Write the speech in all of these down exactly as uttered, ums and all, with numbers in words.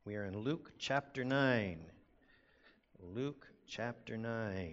We are in Luke chapter nine. Luke chapter nine.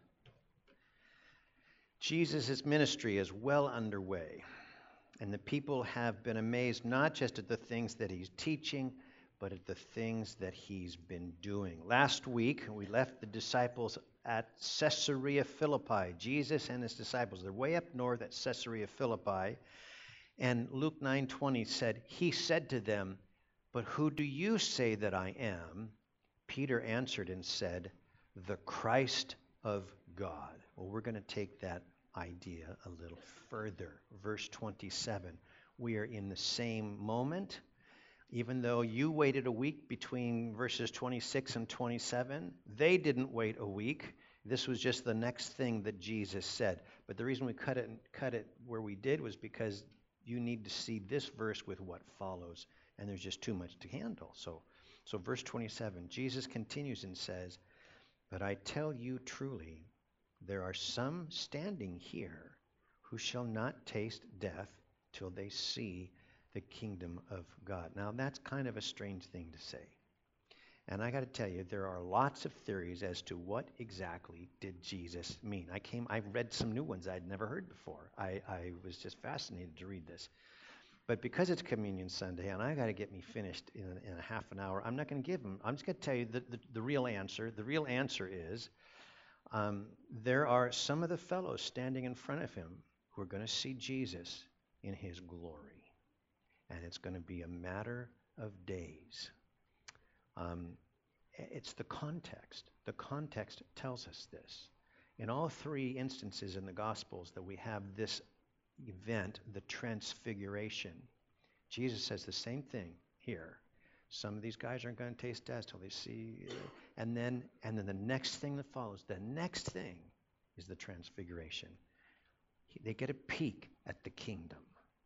Jesus' ministry is well underway, and the people have been amazed not just at the things that he's teaching, but at the things that he's been doing. Last week, we left the disciples at Caesarea Philippi. Jesus and his disciples, they're way up north at Caesarea Philippi. And Luke nine twenty said, he said to them, "But who do you say that I am?" Peter answered and said, "The Christ of God." Well, we're going to take that idea a little further. Verse twenty-seven. We are in the same moment. Even though you waited a week between verses twenty-six and twenty-seven, they didn't wait a week. This was just the next thing that Jesus said. But the reason we cut it cut it where we did was because you need to see this verse with what follows, and there's just too much to handle. So, so verse twenty-seven, Jesus continues and says, "But I tell you truly, there are some standing here who shall not taste death till they see the kingdom of God." Now, that's kind of a strange thing to say. And I got to tell you, there are lots of theories as to what exactly did Jesus mean. I came, I read some new ones I'd never heard before. I, I was just fascinated to read this. But because it's Communion Sunday, and I got to get me finished in, in a half an hour, I'm not going to give them. I'm just going to tell you the, the, the real answer. The real answer is um, there are some of the fellows standing in front of him who are going to see Jesus in his glory. And it's going to be a matter of days. Um, it's the context. The context tells us this. In all three instances in the Gospels that we have this event, the transfiguration, Jesus says the same thing here. Some of these guys aren't going to taste death till they see, and then and then the next thing that follows, the next thing is the transfiguration. They get a peek at the kingdom.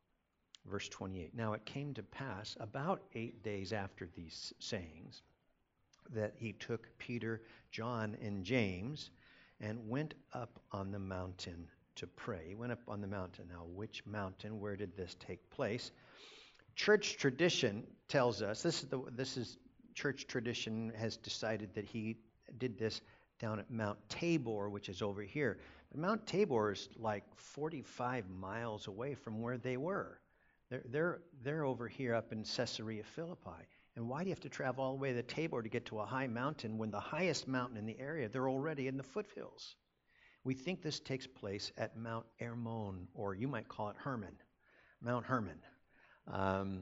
Verse twenty-eight, "Now it came to pass about eight days after these sayings that he took Peter, John, and James and went up on the mountain to pray." He went up on the mountain. Now, which mountain? Where did this take place? Church tradition tells us, this is the this is church tradition has decided that he did this down at Mount Tabor, which is over here. But Mount Tabor is like forty-five miles away from where they were. They're, they're, they're over here up in Caesarea Philippi. And why do you have to travel all the way to Tabor to get to a high mountain when the highest mountain in the area, they're already in the foothills? We think this takes place at Mount Hermon, or you might call it Hermon, Mount Hermon. Um,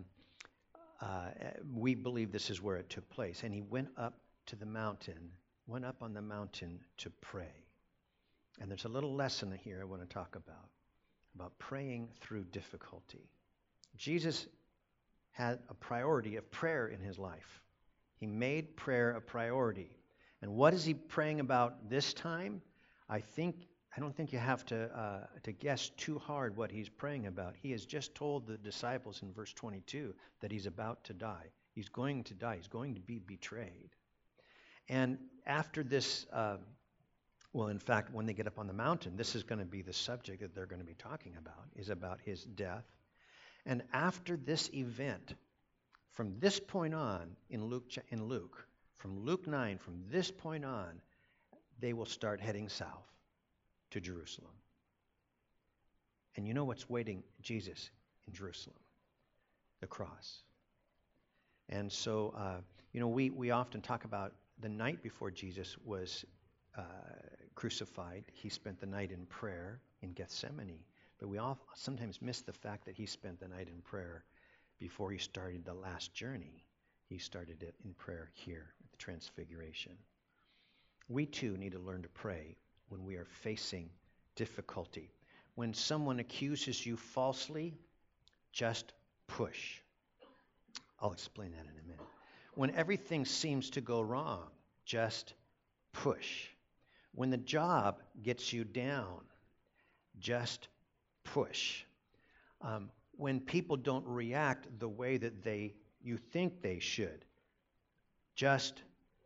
uh, we believe this is where it took place. And he went up to the mountain, went up on the mountain to pray. And there's a little lesson here I want to talk about, about praying through difficulty. Jesus had a priority of prayer in his life. He made prayer a priority. And what is he praying about this time? I think I don't think you have to uh, to guess too hard what he's praying about. He has just told the disciples in verse twenty-two that he's about to die. He's going to die. He's going to be betrayed. And after this, uh, well, in fact, when they get up on the mountain, this is going to be the subject that they're going to be talking about, is about his death. And after this event, from this point on in Luke, in Luke, from Luke nine, from this point on, they will start heading south to Jerusalem. And you know what's waiting Jesus in Jerusalem? The cross. And so, uh, you know, we, we often talk about the night before Jesus was uh, crucified. He spent the night in prayer in Gethsemane. But we all sometimes miss the fact that he spent the night in prayer before he started the last journey. He started it in prayer here at the Transfiguration. We too need to learn to pray when we are facing difficulty. When someone accuses you falsely, just push. I'll explain that in a minute. When everything seems to go wrong, just push. When the job gets you down, just push. Um, when people don't react the way that they you think they should, just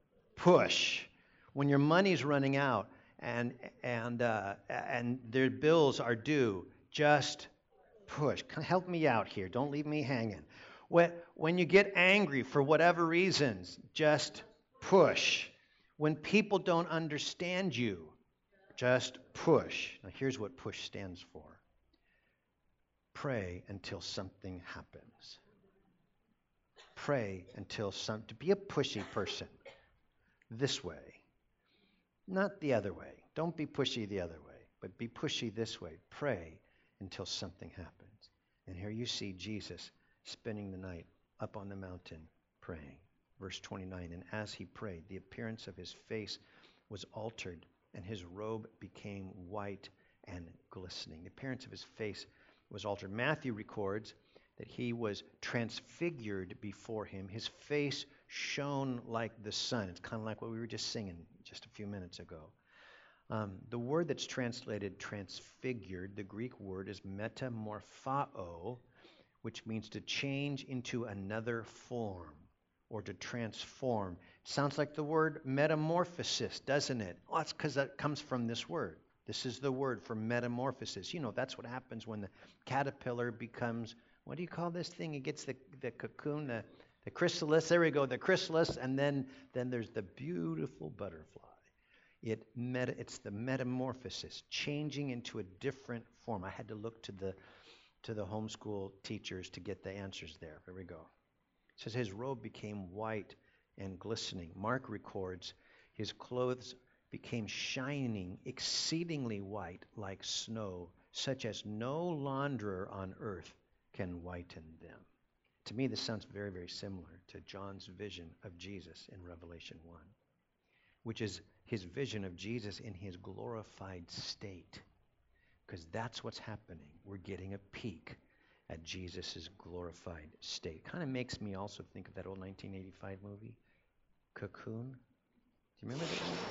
push. When your money's running out and and uh, and their bills are due, just push. Help me out here. Don't leave me hanging. When, when you get angry for whatever reasons, just push. When people don't understand you, just push. Now here's what push stands for. Pray until something happens. Pray until some, to be a pushy person. This way. Not the other way. Don't be pushy the other way, but be pushy this way. Pray until something happens. And here you see Jesus spending the night up on the mountain praying. Verse twenty-nine, and as he prayed, the appearance of his face was altered, and his robe became white and glistening. The appearance of his face was altered. Matthew records that he was transfigured before him. His face shone like the sun. It's kind of like what we were just singing just a few minutes ago. Um, the word that's translated transfigured, the Greek word is metamorphao, which means to change into another form or to transform. Sounds like the word metamorphosis, doesn't it? Oh, it's because that comes from this word. This is the word for metamorphosis. You know, that's what happens when the caterpillar becomes, what do you call this thing? It gets the, the cocoon, the, the chrysalis. There we go, the chrysalis. And then, then there's the beautiful butterfly. It meta, it's the metamorphosis, changing into a different form. I had to look to the to the homeschool teachers to get the answers there. There we go. It says his robe became white and glistening. Mark records his clothes became shining, exceedingly white like snow, such as no launderer on earth can whiten them. To me, this sounds very, very similar to John's vision of Jesus in Revelation one, which is his vision of Jesus in his glorified state. Because that's what's happening. We're getting a peek at Jesus' glorified state. Kind of makes me also think of that old nineteen eighty-five movie, Cocoon. Do you remember that one?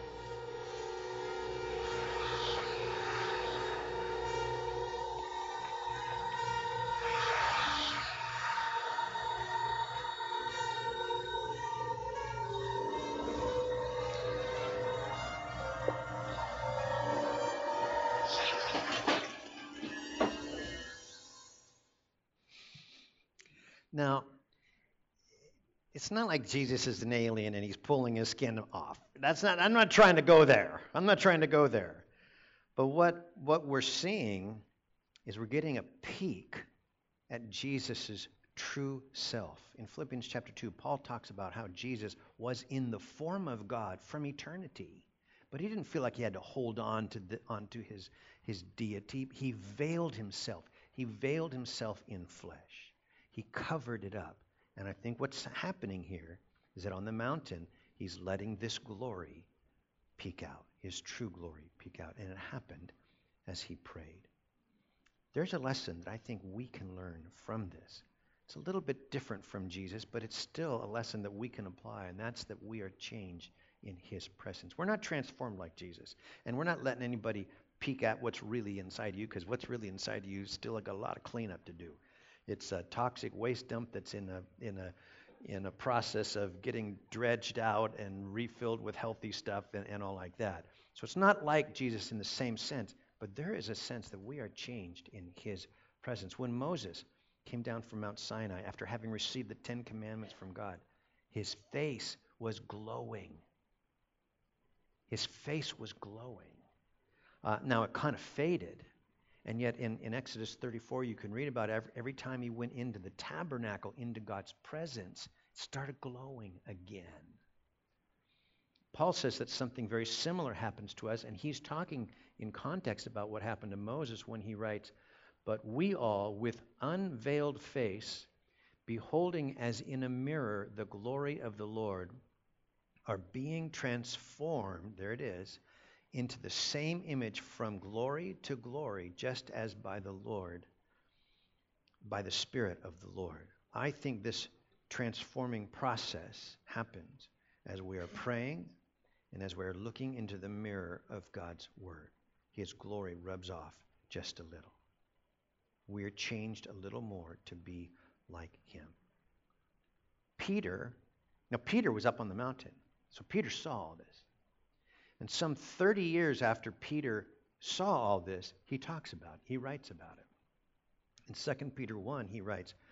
Now, it's not like Jesus is an alien and he's pulling his skin off. That's not, I'm not trying to go there. I'm not trying to go there. But what, what we're seeing is we're getting a peek at Jesus' true self. In Philippians chapter two, Paul talks about how Jesus was in the form of God from eternity. But he didn't feel like he had to hold on to the, onto his, his deity. He veiled himself. He veiled himself in flesh. He covered it up. And I think what's happening here is that on the mountain, he's letting this glory peek out, his true glory peek out. And it happened as he prayed. There's a lesson that I think we can learn from this. It's a little bit different from Jesus, but it's still a lesson that we can apply, and that's that we are changed in his presence. We're not transformed like Jesus, and we're not letting anybody peek at what's really inside you, because what's really inside you still got a lot of cleanup to do. It's a toxic waste dump that's in a in a in a process of getting dredged out and refilled with healthy stuff and, and all like that. So it's not like Jesus in the same sense, but there is a sense that we are changed in his presence. When Moses came down from Mount Sinai after having received the Ten Commandments from God, his face was glowing. His face was glowing. Uh, now it kind of faded. And yet in, in Exodus thirty-four, you can read about every, every time he went into the tabernacle, into God's presence, it started glowing again. Paul says that something very similar happens to us, and he's talking in context about what happened to Moses when he writes, but we all, with unveiled face, beholding as in a mirror the glory of the Lord, are being transformed, there it is, into the same image from glory to glory, just as by the Lord, by the Spirit of the Lord. I think this transforming process happens as we are praying and as we are looking into the mirror of God's Word. His glory rubs off just a little. We're changed a little more to be like him. Peter, now Peter was up on the mountain, so Peter saw all this. And some thirty years after Peter saw all this, he talks about it. He writes about it. In Second Peter one, he writes,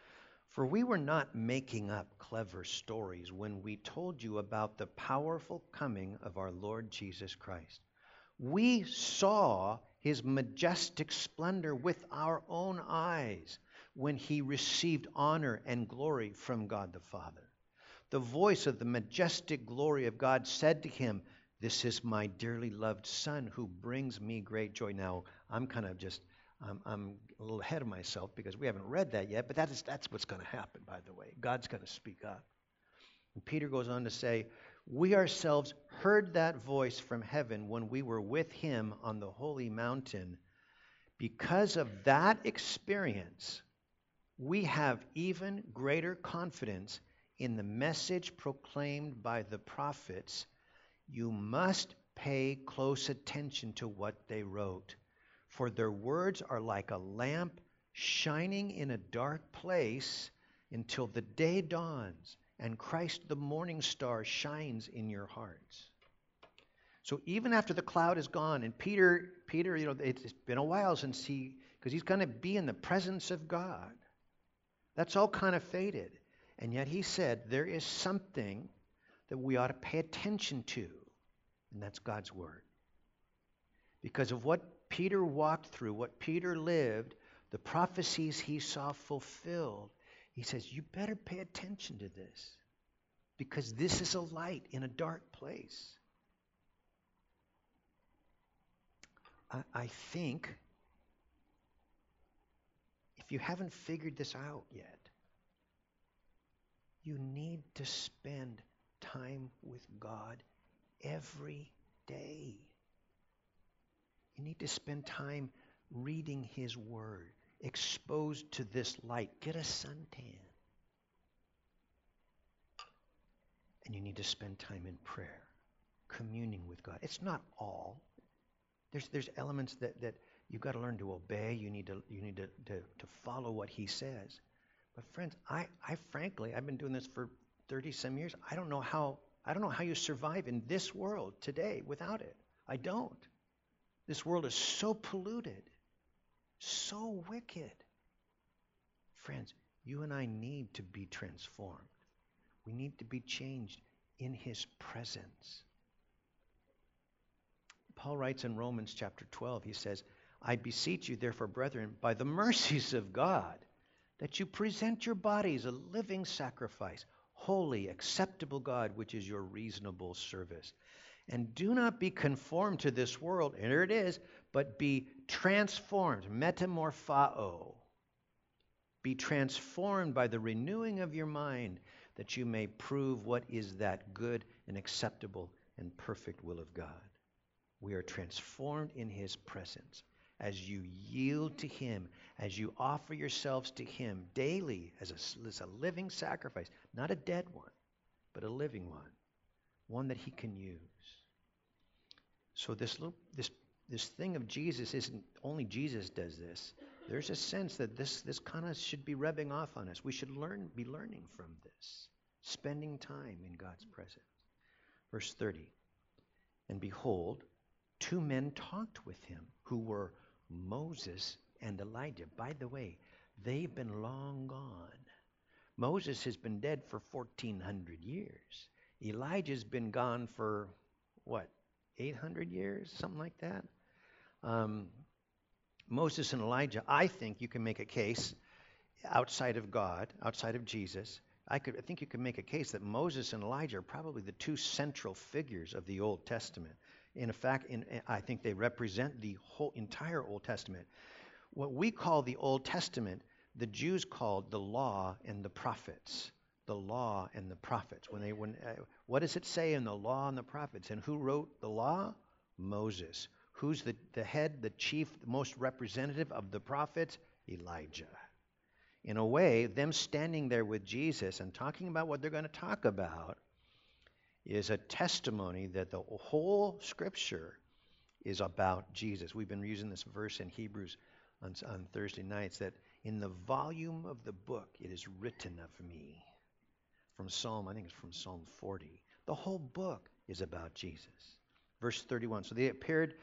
For we were not making up clever stories when we told you about the powerful coming of our Lord Jesus Christ. We saw his majestic splendor with our own eyes when he received honor and glory from God the Father. The voice of the majestic glory of God said to him, "This is my dearly loved Son who brings me great joy." Now, I'm kind of just, I'm, I'm a little ahead of myself because we haven't read that yet, but that is, that's what's going to happen, by the way. God's going to speak up. And Peter goes on to say, we ourselves heard that voice from heaven when we were with him on the holy mountain. Because of that experience, we have even greater confidence in the message proclaimed by the prophets. You must pay close attention to what they wrote, for their words are like a lamp shining in a dark place until the day dawns and Christ the morning star shines in your hearts. So even after the cloud is gone, and Peter, Peter, you know, it's been a while since he, because he's going to be in the presence of God. That's all kind of faded. And yet he said there is something that we ought to pay attention to, and that's God's word. Because of what Peter walked through, what Peter lived, the prophecies he saw fulfilled, he says, you better pay attention to this, because this is a light in a dark place. I, I think if you haven't figured this out yet, you need to spend time with God every day. You need to spend time reading his word, exposed to this light. Get a suntan. And you need to spend time in prayer, communing with God. It's not all. There's there's elements that, that you've got to learn to obey. You need to you need to, to, to follow what he says. But friends, I, I frankly, I've been doing this for thirty some years. I don't know how I don't know how you survive in this world today without it. I don't. This world is so polluted, so wicked. Friends, you and I need to be transformed. We need to be changed in his presence. Paul writes in Romans chapter twelve, he says, I beseech you, therefore, brethren, by the mercies of God, that you present your bodies a living sacrifice, holy, acceptable God, which is your reasonable service. And do not be conformed to this world, and here it is, but be transformed, metamorphao. Be transformed by the renewing of your mind, that you may prove what is that good and acceptable and perfect will of God. We are transformed in his presence. As you yield to him, as you offer yourselves to him daily as a, as a living sacrifice, not a dead one, but a living one, one that he can use. So this little, this this thing of Jesus isn't only Jesus does this. There's a sense that this this kind of should be rubbing off on us. We should learn be learning from this, spending time in God's presence. Verse thirty, and behold, two men talked with him who were Moses and Elijah. By the way, they've been long gone. Moses has been dead for fourteen hundred years. Elijah's been gone for, what, eight hundred years? Something like that. Um, Moses and Elijah, I think you can make a case outside of God, outside of Jesus. I could, I think you can make a case that Moses and Elijah are probably the two central figures of the Old Testament. In fact, in, I think they represent the whole entire Old Testament. What we call the Old Testament, the Jews called the law and the prophets. The law and the prophets. When they, when, uh, what does it say in the law and the prophets? And who wrote the law? Moses. Who's the, the head, the chief, the most representative of the prophets? Elijah. In a way, them standing there with Jesus and talking about what they're going to talk about is a testimony that the whole Scripture is about Jesus. We've been using this verse in Hebrews on, on Thursday nights, that in the volume of the book it is written of me. From Psalm, I think it's from Psalm forty. The whole book is about Jesus. Verse thirty-one, so they appeared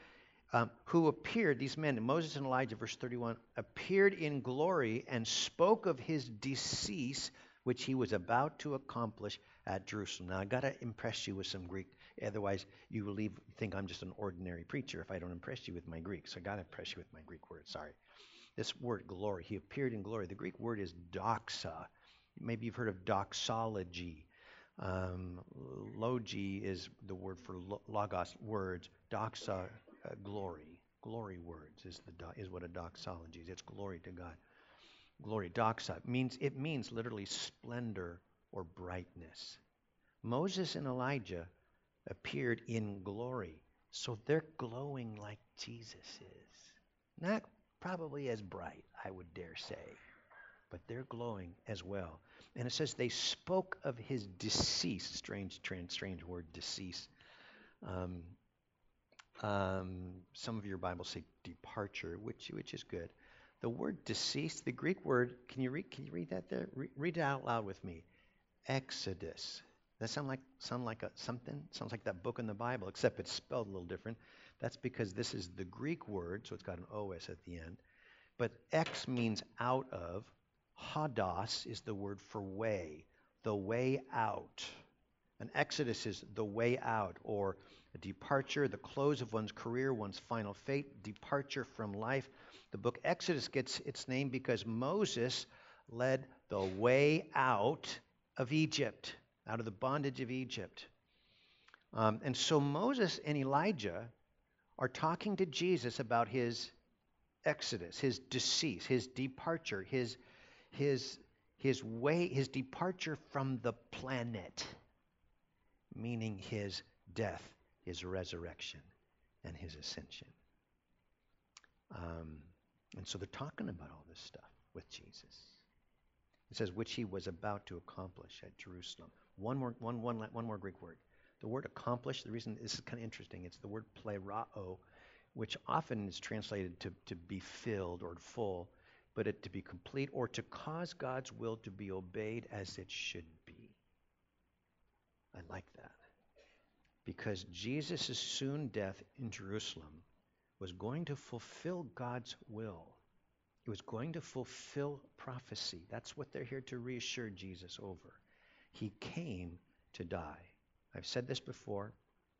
um, who appeared, these men, Moses and Elijah, verse thirty-one, appeared in glory and spoke of his decease, which he was about to accomplish at Jerusalem. Now, I got to impress you with some Greek. Otherwise, you will leave, think I'm just an ordinary preacher if I don't impress you with my Greek. So I got to impress you with my Greek word. Sorry. This word glory, he appeared in glory. The Greek word is doxa. Maybe you've heard of doxology. Um, logi is the word for logos, words. Doxa, uh, glory. Glory words is the do- is what a doxology is. It's glory to God. Glory, doxa means it means literally splendor or brightness. Moses and Elijah appeared in glory, so they're glowing like Jesus is. Not probably as bright, I would dare say, but they're glowing as well. And it says they spoke of his decease. Strange, strange, strange word, decease. Um, um, some of your Bibles say departure, which which is good. The word decease, the Greek word, can you read? Can you read that there? Re- read it out loud with me. Exodus. That sound like sound like a something? Sounds like that book in the Bible, except it's spelled a little different. That's because this is the Greek word, so it's got an O S at the end. But ex means out of. Hados is the word for way, the way out. An exodus is the way out, or a departure, the close of one's career, one's final fate, departure from life. The book Exodus gets its name because Moses led the way out of Egypt, out of the bondage of Egypt. Um, and so Moses and Elijah are talking to Jesus about his exodus, his decease, his departure, his his his way, his departure from the planet, meaning his death, his resurrection, and his ascension. Um, and so they're talking about all this stuff with Jesus. It says, which he was about to accomplish at Jerusalem. One more, one, one, one more Greek word. The word accomplish, the reason this is kind of interesting, it's the word plerao, which often is translated to, to be filled or full, but it to be complete or to cause God's will to be obeyed as it should be. I like that. Because Jesus' soon death in Jerusalem was going to fulfill God's will. It was going to fulfill prophecy. That's what they're here to reassure Jesus over. He came to die. I've said this before.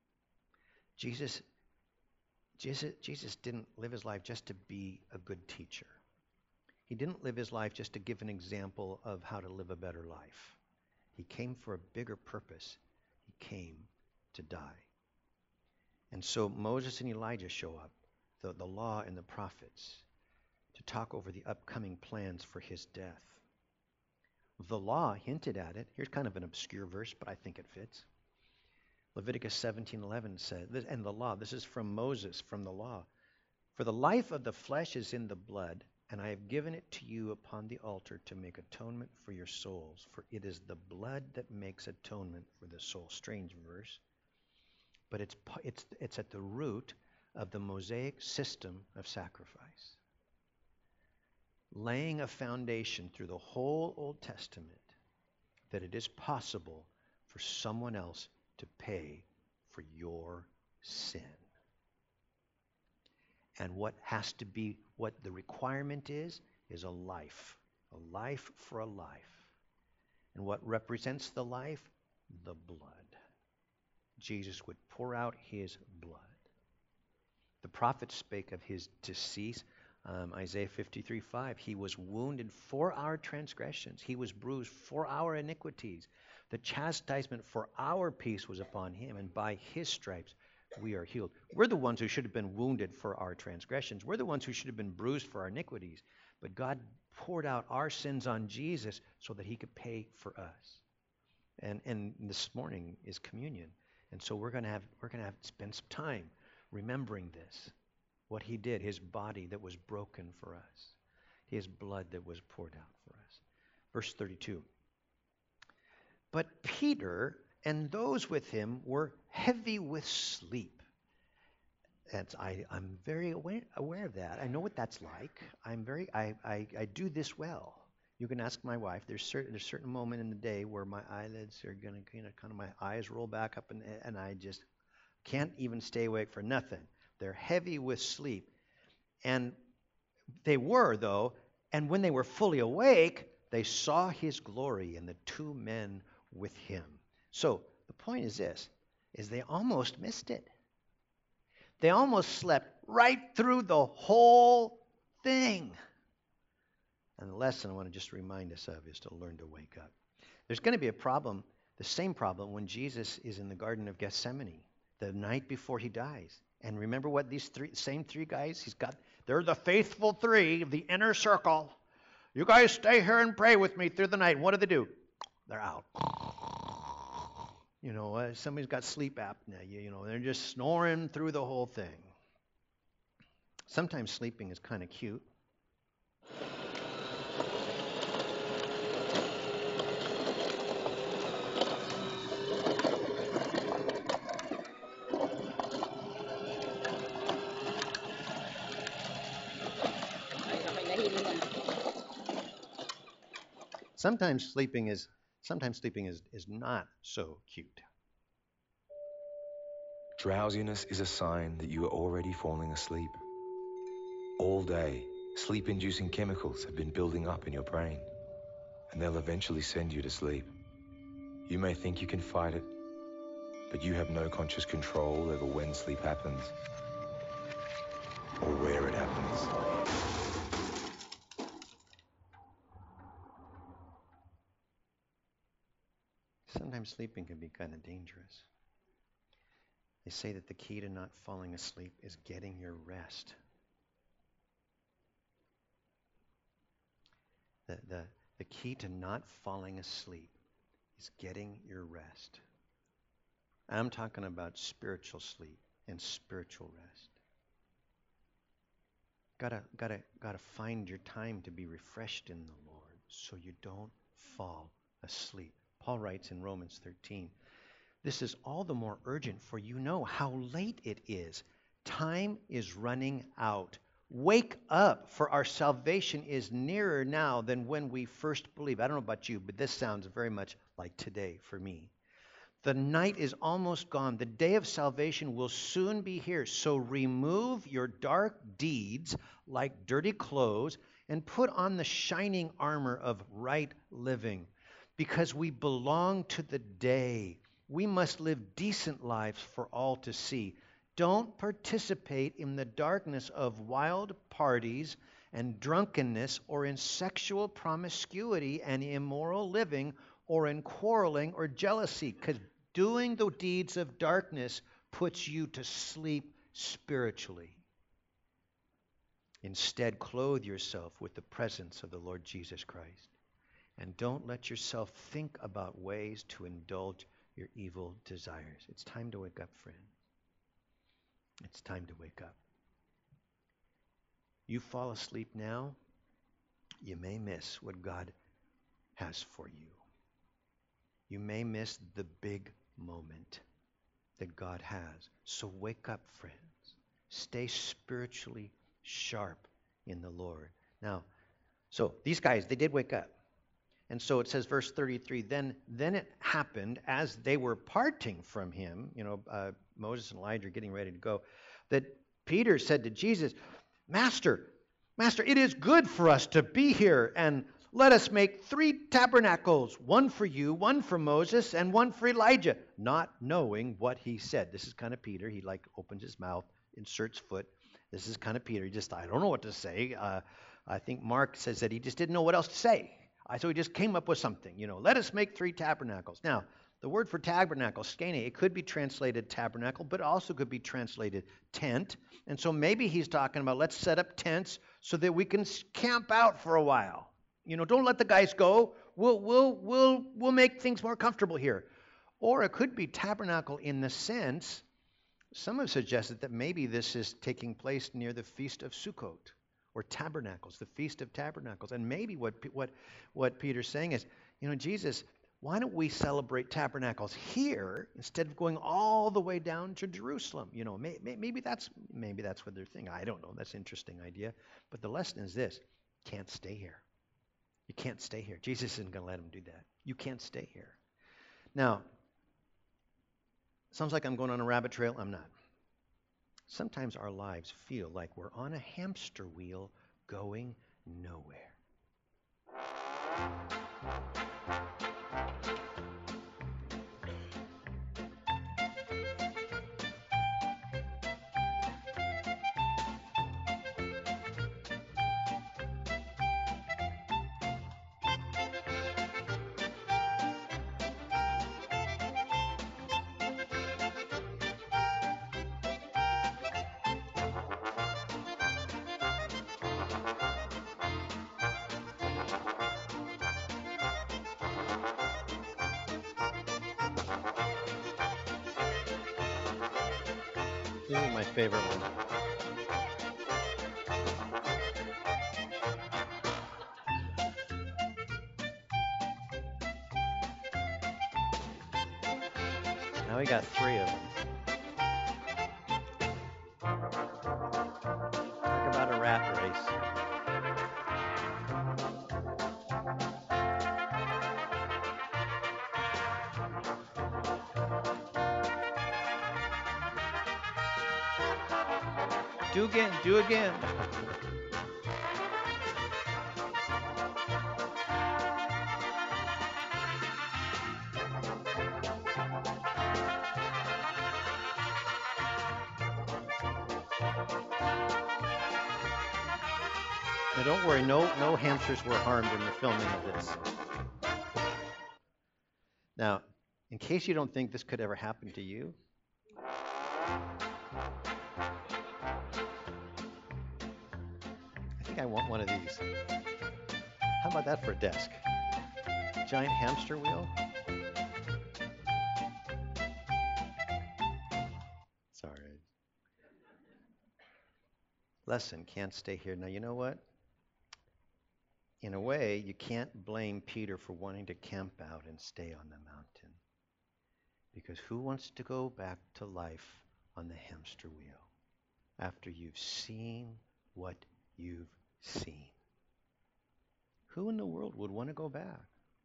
Jesus, Jesus, Jesus didn't live his life just to be a good teacher. He didn't live his life just to give an example of how to live a better life. He came for a bigger purpose. He came to die. And so Moses and Elijah show up, the, the law and the prophets, to talk over the upcoming plans for his death. The law hinted at it. Here's kind of an obscure verse, but I think it fits. Leviticus seventeen eleven says, and the law, this is from Moses, from the law. For the life of the flesh is in the blood, and I have given it to you upon the altar to make atonement for your souls. For it is the blood that makes atonement for the soul. Strange verse. But it's, it's, it's at the root of the Mosaic system of sacrifice. Laying a foundation through the whole Old Testament that it is possible for someone else to pay for your sin. And what has to be, what the requirement is, is a life. A life for a life. And what represents the life? The blood. Jesus would pour out his blood. The prophets spake of his decease. Um, Isaiah fifty-three five, he was wounded for our transgressions. He was bruised for our iniquities. The chastisement for our peace was upon him, and by his stripes we are healed. We're the ones who should have been wounded for our transgressions. We're the ones who should have been bruised for our iniquities. But God poured out our sins on Jesus so that he could pay for us. And and this morning is communion. And so we're going to have we're going to have spend some time remembering this. What he did, his body that was broken for us, his blood that was poured out for us. Verse thirty-two. But Peter and those with him were heavy with sleep. And I, I'm very aware, aware of that. I know what that's like. I'm very, I, I, I do this well. You can ask my wife. There's certain, there's a certain moment in the day where my eyelids are going to, you know, kind of my eyes roll back up, and and I just can't even stay awake for nothing. They're heavy with sleep. And they were, though, and when they were fully awake, they saw his glory and the two men with him. So the point is this, is they almost missed it. They almost slept right through the whole thing. And the lesson I want to just remind us of is to learn to wake up. There's going to be a problem, the same problem, when Jesus is in the Garden of Gethsemane, the night before he dies. And remember what these three, same three guys, he's got, they're the faithful three, the inner circle. You guys stay here and pray with me through the night. What do they do? They're out. You know, uh, somebody's got sleep apnea, you, you know, they're just snoring through the whole thing. Sometimes sleeping is kind of cute. Sometimes sleeping is sometimes sleeping is, is not so cute. Drowsiness is a sign that you are already falling asleep. All day, sleep-inducing chemicals have been building up in your brain, and they'll eventually send you to sleep. You may think you can fight it, but you have no conscious control over when sleep happens or where it happens. Sometimes sleeping can be kind of dangerous. They say that the key to not falling asleep is getting your rest. The, the, the key to not falling asleep is getting your rest. And I'm talking about spiritual sleep and spiritual rest. Gotta, gotta, gotta find your time to be refreshed in the Lord so you don't fall asleep. Paul writes in Romans thirteen, this is all the more urgent, for you know how late it is. Time is running out. Wake up, for our salvation is nearer now than when we first believed. I don't know about you, but this sounds very much like today for me. The night is almost gone. The day of salvation will soon be here. So remove your dark deeds like dirty clothes and put on the shining armor of right living. Because we belong to the day, we must live decent lives for all to see. Don't participate in the darkness of wild parties and drunkenness, or in sexual promiscuity and immoral living, or in quarreling or jealousy, because doing the deeds of darkness puts you to sleep spiritually. Instead, clothe yourself with the presence of the Lord Jesus Christ. And don't let yourself think about ways to indulge your evil desires. It's time to wake up, friend. It's time to wake up. You fall asleep now, you may miss what God has for you. You may miss the big moment that God has. So wake up, friends. Stay spiritually sharp in the Lord. Now, so these guys, they did wake up. And so it says, verse thirty-three, then then it happened as they were parting from him, you know, uh, Moses and Elijah are getting ready to go, that Peter said to Jesus, Master, Master, it is good for us to be here, and let us make three tabernacles, one for you, one for Moses, and one for Elijah, not knowing what he said. This is kind of Peter. He like opens his mouth, inserts foot. This is kind of Peter. He just, I don't know what to say. Uh, I think Mark says that he just didn't know what else to say. So he just came up with something, you know, let us make three tabernacles. Now, the word for tabernacle, skene, it could be translated tabernacle, but also could be translated tent. And so maybe he's talking about let's set up tents so that we can camp out for a while. You know, don't let the guys go. We'll, we'll, we'll, we'll make things more comfortable here. Or it could be tabernacle in the sense, some have suggested that maybe this is taking place near the Feast of Sukkot. Or tabernacles, the Feast of Tabernacles. And maybe what what what Peter's saying is, you know, Jesus, why don't we celebrate tabernacles here instead of going all the way down to Jerusalem? You know, may, may, maybe that's maybe that's what they're thinking. I don't know. That's an interesting idea. But the lesson is this: can't stay here. You can't stay here. Jesus isn't going to let them do that. You can't stay here. Now, sounds like I'm going on a rabbit trail. I'm not. Sometimes our lives feel like we're on a hamster wheel going nowhere. This is my favorite one. Now we got three of them. Talk about a rat race. Do again, do again. Now don't worry, no, no hamsters were harmed in the filming of this. Now, in case you don't think this could ever happen to you, I think I want one of these. How about that for a desk? Giant hamster wheel? Sorry. Lesson, can't stay here. Now, you know what? In a way, you can't blame Peter for wanting to camp out and stay on the mountain. Because who wants to go back to life on the hamster wheel after you've seen what you've seen? Who in the world would want to go back?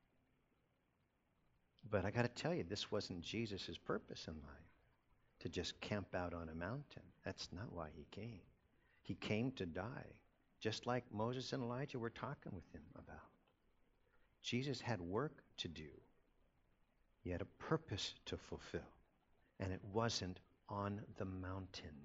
But I got to tell you, this wasn't Jesus' purpose in life, to just camp out on a mountain. That's not why he came. He came to die, just like Moses and Elijah were talking with him about. Jesus had work to do. He had a purpose to fulfill, and it wasn't on the mountain.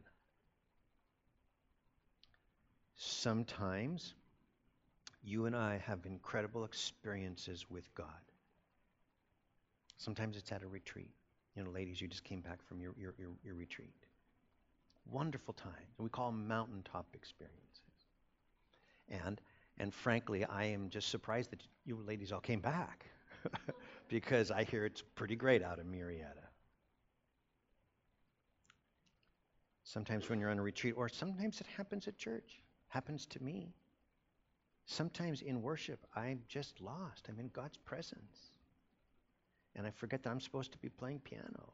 Sometimes you and I have incredible experiences with God. Sometimes it's at a retreat. You know, ladies, you just came back from your, your, your, your retreat. Wonderful time. And we call them mountaintop experiences. And, and frankly, I am just surprised that you ladies all came back because I hear it's pretty great out in Murrieta. Sometimes when you're on a retreat, or sometimes it happens at church, happens to me. Sometimes in worship, I'm just lost. I'm in God's presence. And I forget that I'm supposed to be playing piano.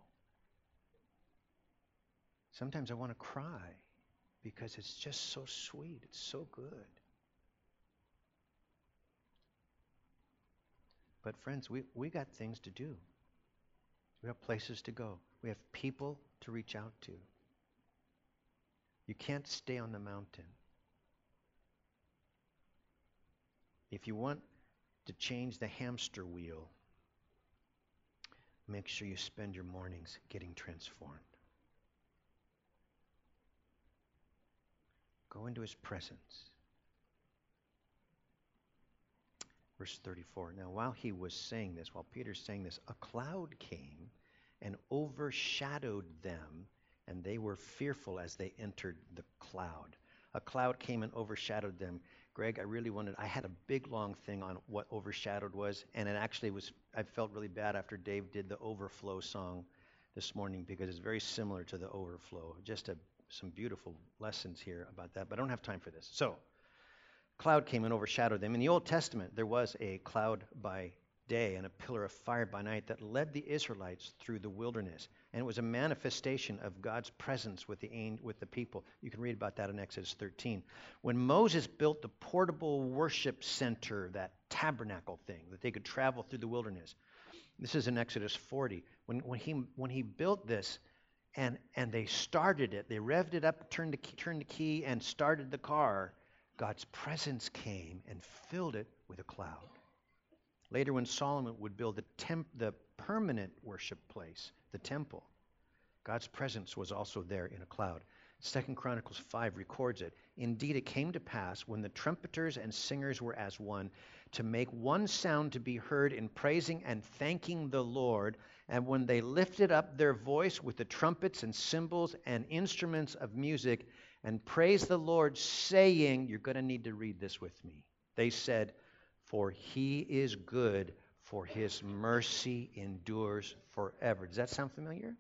Sometimes I want to cry because it's just so sweet. It's so good. But friends, we, we got things to do. We have places to go. We have people to reach out to. You can't stay on the mountain. If you want to change the hamster wheel, make sure you spend your mornings getting transformed. Go into his presence. Verse thirty-four. Now, while he was saying this, while Peter's saying this, a cloud came and overshadowed them, and they were fearful as they entered the cloud. A cloud came and overshadowed them. Greg, I really wanted, I had a big long thing on what overshadowed was, and it actually was, I felt really bad after Dave did the overflow song this morning because it's very similar to the overflow. Just a, some beautiful lessons here about that, but I don't have time for this. So, cloud came and overshadowed them. In the Old Testament, there was a cloud by day and a pillar of fire by night that led the Israelites through the wilderness. And it was a manifestation of God's presence with the with the people. You can read about that in Exodus thirteen. When Moses built the portable worship center, that tabernacle thing, that they could travel through the wilderness. This is in Exodus forty. When, when, he, when he built this, and and they started it. They revved it up, turned the key, turned the key, and started the car. God's presence came and filled it with a cloud. Later, when Solomon would build the temp, the permanent worship place, the temple, God's presence was also there in a cloud. Second Chronicles five records it. Indeed, it came to pass when the trumpeters and singers were as one, to make one sound to be heard in praising and thanking the Lord. And when they lifted up their voice with the trumpets and cymbals and instruments of music and praised the Lord, saying, you're going to need to read this with me. They said, for he is good, for his mercy endures forever. Does that sound familiar?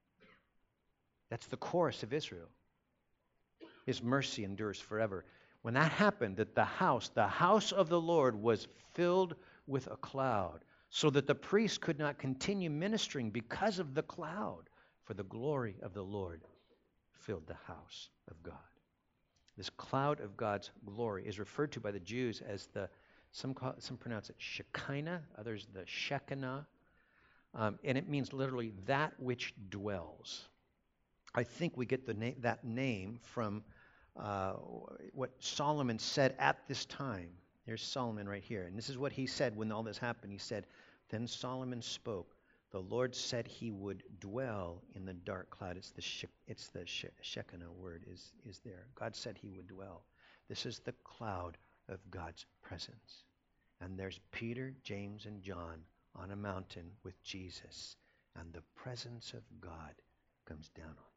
That's the chorus of Israel. His mercy endures forever. When that happened, that the house, the house of the Lord was filled with a cloud, so that the priest could not continue ministering because of the cloud, for the glory of the Lord filled the house of God. This cloud of God's glory is referred to by the Jews as the, some call, some pronounce it Shekinah, others the Shekinah, um, and it means literally that which dwells. I think we get the na- that name from uh, what Solomon said at this time. There's Solomon right here. And this is what he said when all this happened. He said, then Solomon spoke. The Lord said he would dwell in the dark cloud. It's the she- it's the she- Shekinah word is, is there. God said he would dwell. This is the cloud of God's presence. And there's Peter, James, and John on a mountain with Jesus. And the presence of God comes down on them.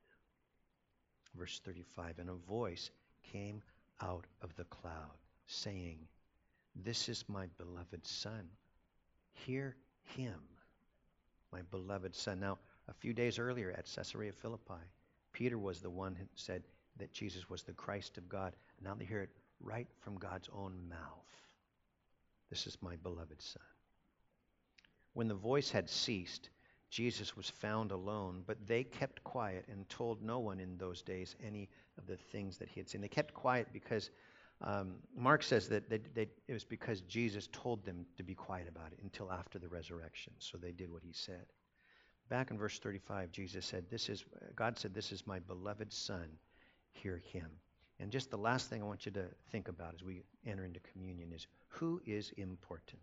Verse thirty-five, and a voice came out of the cloud, saying, this is my beloved Son. Hear him, my beloved Son. Now, a few days earlier at Caesarea Philippi, Peter was the one who said that Jesus was the Christ of God. Now they hear it right from God's own mouth. This is my beloved Son. When the voice had ceased, Jesus was found alone, but they kept quiet and told no one in those days any of the things that he had seen. They kept quiet because um, Mark says that they, they, it was because Jesus told them to be quiet about it until after the resurrection. So they did what he said. Back in verse thirty-five, Jesus said, "This is God said, this is my beloved Son. Hear him." And just the last thing I want you to think about as we enter into communion is who is important.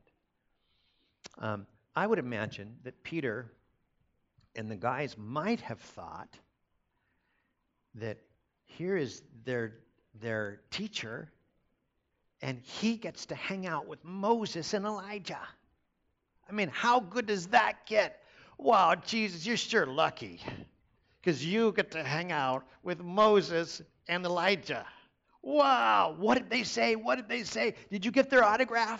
Um, I would imagine that Peter and the guys might have thought that here is their, their teacher, and he gets to hang out with Moses and Elijah. I mean, how good does that get? Wow, Jesus, you're sure lucky, because you get to hang out with Moses and Elijah. Wow, what did they say? What did they say? Did you get their autograph?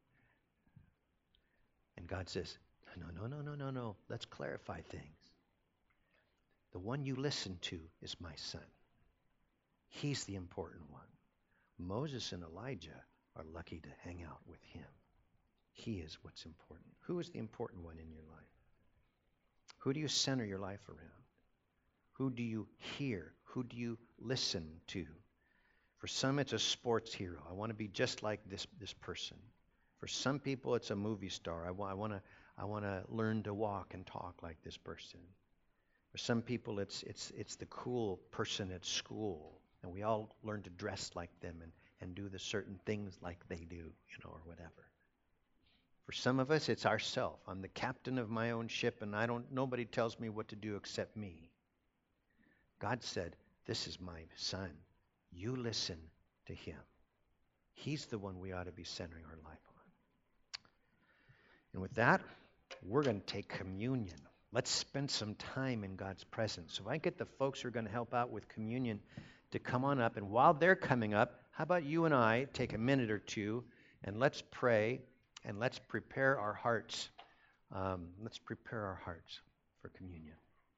And God says, no, no, no, no, no, no. Let's clarify things. The one you listen to is my Son. He's the important one. Moses and Elijah are lucky to hang out with him. He is what's important. Who is the important one in your life? Who do you center your life around? Who do you hear? Who do you listen to? For some, it's a sports hero. I want to be just like this, this person. For some people, it's a movie star. I, wa- I want to I want to learn to walk and talk like this person. For some people, it's it's it's the cool person at school, and we all learn to dress like them and, and do the certain things like they do, you know, or whatever. For some of us, it's ourself. I'm the captain of my own ship, and I don't. Nobody tells me what to do except me. God said, "This is my Son. You listen to him. He's the one we ought to be centering our life on." And with that, we're going to take communion. Let's spend some time in God's presence. So if I get the folks who are going to help out with communion to come on up, and while they're coming up, how about you and I take a minute or two and let's pray and let's prepare our hearts. Um, let's prepare our hearts for communion.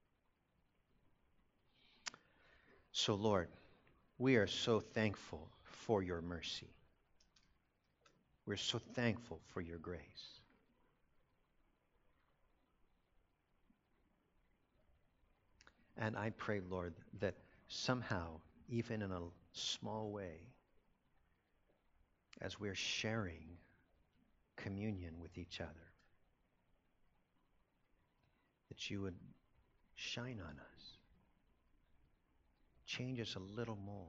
So Lord, we are so thankful for your mercy. We're so thankful for your grace. And I pray, Lord, that somehow, even in a small way, as we're sharing communion with each other, that you would shine on us, Change us a little more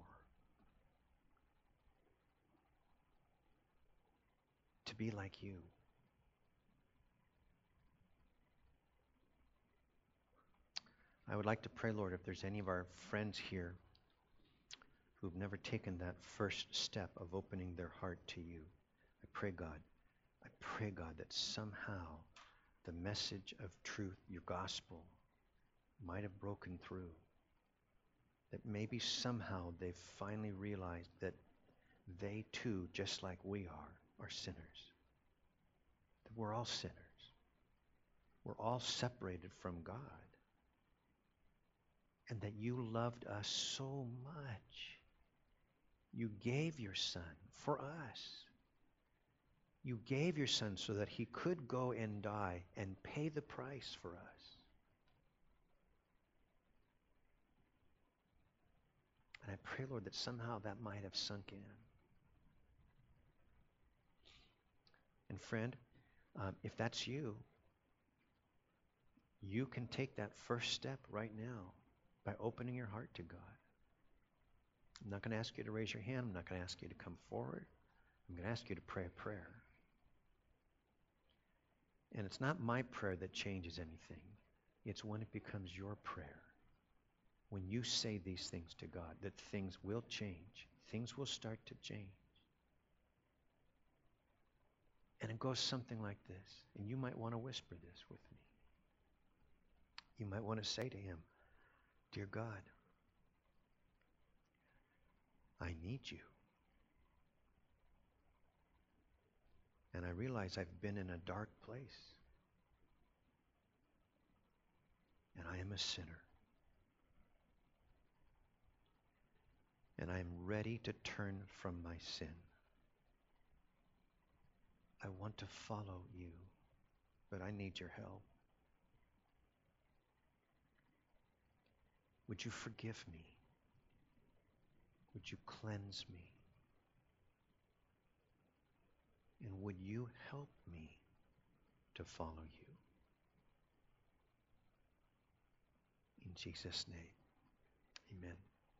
to be like you. I would like to pray, Lord, if there's any of our friends here who've never taken that first step of opening their heart to you. I pray, God, I pray, God, that somehow the message of truth, your gospel, might have broken through. That maybe somehow they've finally realized that they too, just like we are, are sinners. That we're all sinners. We're all separated from God. And that you loved us so much. You gave your Son for us. You gave your Son so that he could go and die and pay the price for us. And I pray, Lord, that somehow that might have sunk in. And friend, um, if that's you, you can take that first step right now by opening your heart to God. I'm not going to ask you to raise your hand. I'm not going to ask you to come forward. I'm going to ask you to pray a prayer. And it's not my prayer that changes anything. It's when it becomes your prayer. When you say these things to God, that things will change. Things will start to change. And it goes something like this. And you might want to whisper this with me. You might want to say to him, Dear God, I need you. And I realize I've been in a dark place. And I am a sinner. And I am ready to turn from my sin. I want to follow you, but I need your help. Would you forgive me? Would you cleanse me? And would you help me to follow you? In Jesus' name, amen.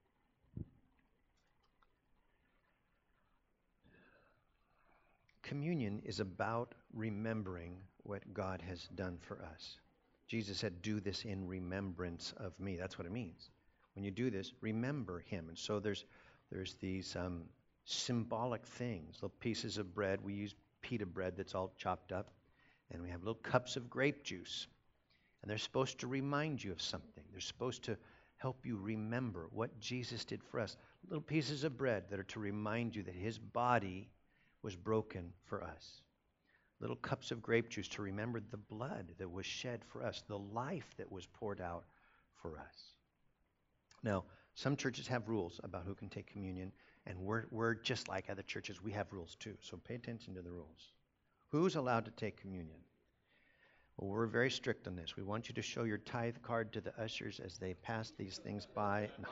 Communion is about remembering what God has done for us. Jesus said, do this in remembrance of me. That's what it means. When you do this, remember him. And so there's there's these um, symbolic things, little pieces of bread. We use pita bread that's all chopped up. And we have little cups of grape juice. And they're supposed to remind you of something. They're supposed to help you remember what Jesus did for us. Little pieces of bread that are to remind you that his body was broken for us. Little cups of grape juice to remember the blood that was shed for us, the life that was poured out for us. Now, some churches have rules about who can take communion, and we're, we're just like other churches. We have rules too, so pay attention to the rules. Who's allowed to take communion? Well, we're very strict on this. We want you to show your tithe card to the ushers as they pass these things by. No,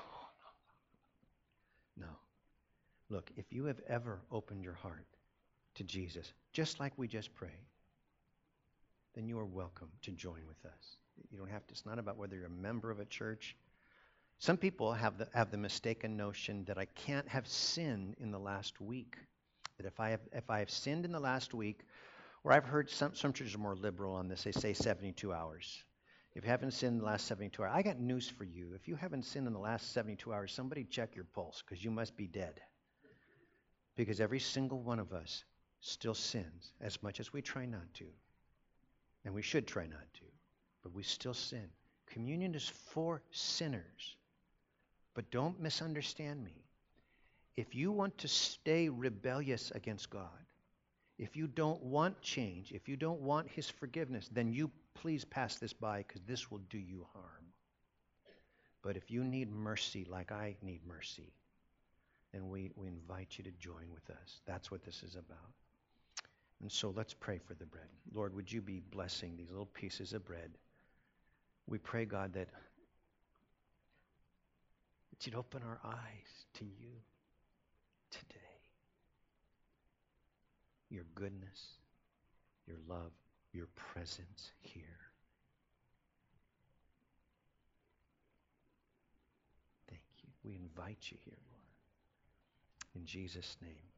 no, no. Look, if you have ever opened your heart to Jesus, just like we just prayed, then you are welcome to join with us. You don't have to, it's not about whether you're a member of a church. Some people have the, have the mistaken notion that I can't have sinned in the last week. That if I have, if I have sinned in the last week, or I've heard some, some churches are more liberal on this, they say seventy-two hours. If you haven't sinned in the last seventy-two hours, I got news for you. If you haven't sinned in the last seventy-two hours, somebody check your pulse, because you must be dead. Because every single one of us still sins, as much as we try not to. And we should try not to, but we still sin. Communion is for sinners. But don't misunderstand me. If you want to stay rebellious against God, if you don't want change, if you don't want his forgiveness, then you please pass this by, because this will do you harm. But if you need mercy like I need mercy, then we, we invite you to join with us. That's what this is about. And so let's pray for the bread. Lord, would you be blessing these little pieces of bread? We pray, God, that, that you'd open our eyes to you today. Your goodness, your love, your presence here. Thank you. We invite you here, Lord. In Jesus' name.